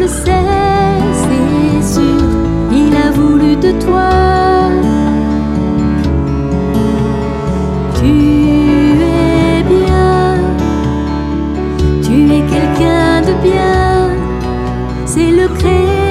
le sais, c'est sûr, il a voulu de toi. Tu es bien, tu es quelqu'un de bien, c'est le Créateur.